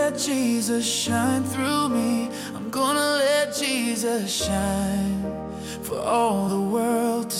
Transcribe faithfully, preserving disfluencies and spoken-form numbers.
let Jesus shine through me. I'm gonna let Jesus shine for all the world to